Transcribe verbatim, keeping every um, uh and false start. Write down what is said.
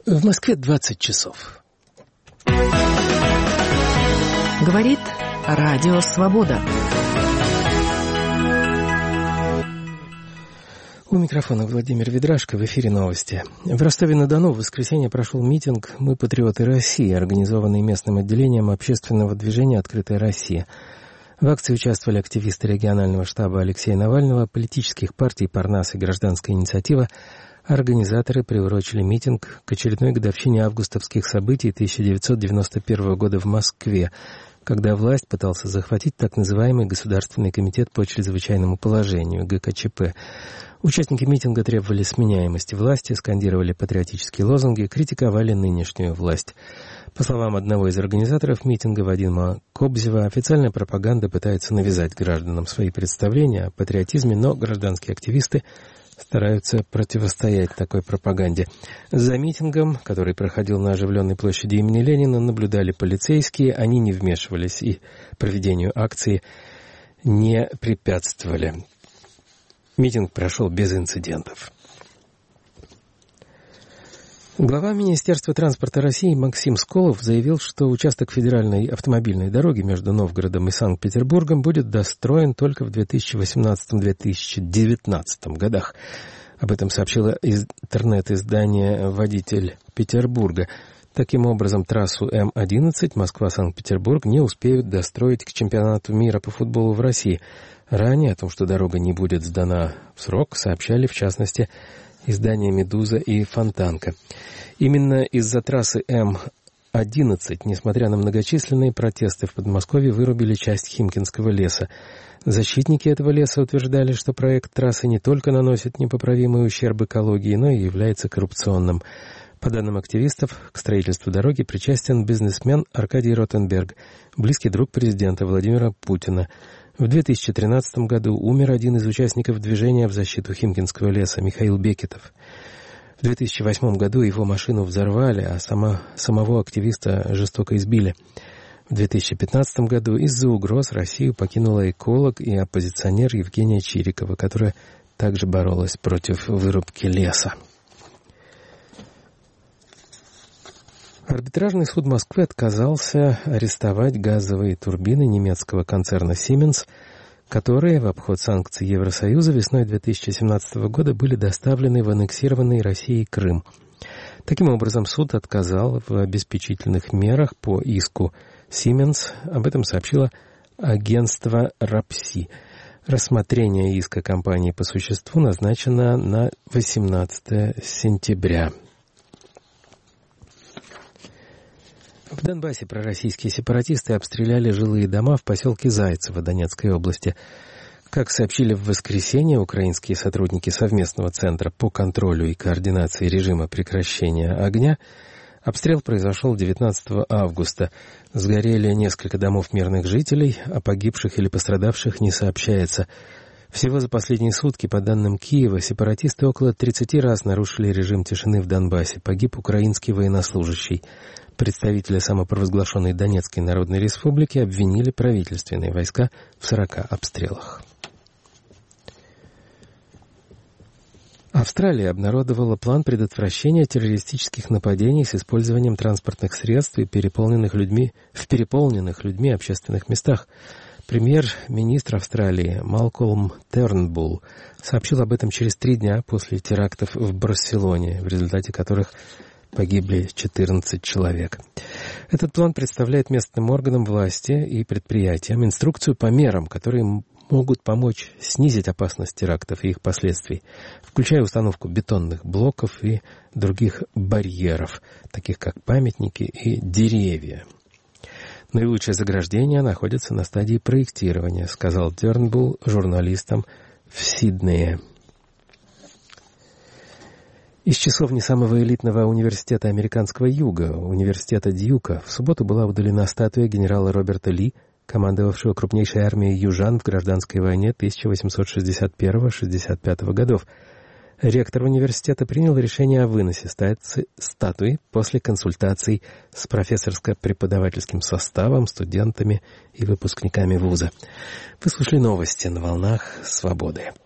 В Москве двадцать часов. Говорит Радио Свобода. У микрофона Владимир Ведрашко, в эфире новости. В Ростове-на-Дону в воскресенье прошел митинг «Мы патриоты России», организованный местным отделением общественного движения «Открытая Россия». В акции участвовали активисты регионального штаба Алексея Навального, политических партий «Парнас» и «Гражданская инициатива». Организаторы приурочили митинг к очередной годовщине августовских событий тысяча девятьсот девяносто первого года в Москве, когда власть пытался захватить так называемый Государственный комитет по чрезвычайному положению, гэ ка че пэ. Участники митинга требовали сменяемости власти, скандировали патриотические лозунги, критиковали нынешнюю власть. По словам одного из организаторов митинга Вадима Кобзева, официальная пропаганда пытается навязать гражданам свои представления о патриотизме, но гражданские активисты стараются противостоять такой пропаганде. За митингом, который проходил на оживленной площади имени Ленина, наблюдали полицейские. Они не вмешивались и проведению акции не препятствовали. Митинг прошел без инцидентов. Глава Министерства транспорта России Максим Сколов заявил, что участок федеральной автомобильной дороги между Новгородом и Санкт-Петербургом будет достроен только в две тысячи восемнадцатом — две тысячи девятнадцатом годах. Об этом сообщило интернет-издание «Водитель Петербурга». Таким образом, трассу эм одиннадцать Москва-Санкт-Петербург не успеют достроить к чемпионату мира по футболу в России. Ранее о том, что дорога не будет сдана в срок, сообщали, в частности, издания «Медуза» и «Фонтанка». Именно из-за трассы эм одиннадцать, несмотря на многочисленные протесты в Подмосковье, вырубили часть Химкинского леса. Защитники этого леса утверждали, что проект трассы не только наносит непоправимый ущерб экологии, но и является коррупционным. По данным активистов, к строительству дороги причастен бизнесмен Аркадий Ротенберг, близкий друг президента Владимира Путина. В две тысячи тринадцатом году умер один из участников движения в защиту Химкинского леса Михаил Бекетов. В две тысячи восьмом году его машину взорвали, а сама, самого активиста жестоко избили. В две тысячи пятнадцатом году из-за угроз Россию покинула эколог и оппозиционер Евгения Чирикова, которая также боролась против вырубки леса. Арбитражный суд Москвы отказался арестовать газовые турбины немецкого концерна Siemens, которые в обход санкций Евросоюза весной две тысячи семнадцатого года были доставлены в аннексированный Россией Крым. Таким образом, суд отказал в обеспечительных мерах по иску Siemens. Об этом сообщило агентство РАПСИ. Рассмотрение иска компании по существу назначено на восемнадцатое сентября. В Донбассе пророссийские сепаратисты обстреляли жилые дома в поселке Зайцево Донецкой области. Как сообщили в воскресенье украинские сотрудники совместного центра по контролю и координации режима прекращения огня, обстрел произошел девятнадцатого августа. Сгорели несколько домов мирных жителей, о погибших или пострадавших не сообщается. Всего за последние сутки, по данным Киева, сепаратисты около тридцати раз нарушили режим тишины в Донбассе. Погиб украинский военнослужащий. Представители самопровозглашенной Донецкой Народной Республики обвинили правительственные войска в сорока обстрелах. Австралия обнародовала план предотвращения террористических нападений с использованием транспортных средств и переполненных людьми, в переполненных людьми общественных местах. Премьер-министр Австралии Малкольм Тернбулл сообщил об этом через три дня после терактов в Барселоне, в результате которых погибли четырнадцать человек. Этот план представляет местным органам власти и предприятиям инструкцию по мерам, которые могут помочь снизить опасность терактов и их последствий, включая установку бетонных блоков и других барьеров, таких как памятники и деревья. Наилучшее заграждение находится на стадии проектирования, сказал Тернбулл журналистам в Сиднее. Из часовни самого элитного университета американского юга, университета Дьюка, в субботу была удалена статуя генерала Роберта Ли, командовавшего крупнейшей армией южан в гражданской войне тысяча восемьсот шестьдесят первого — шестьдесят пятого годов. Ректор университета принял решение о выносе статуи после консультаций с профессорско-преподавательским составом, студентами и выпускниками вуза. Вы слушали новости на волнах «Свободы».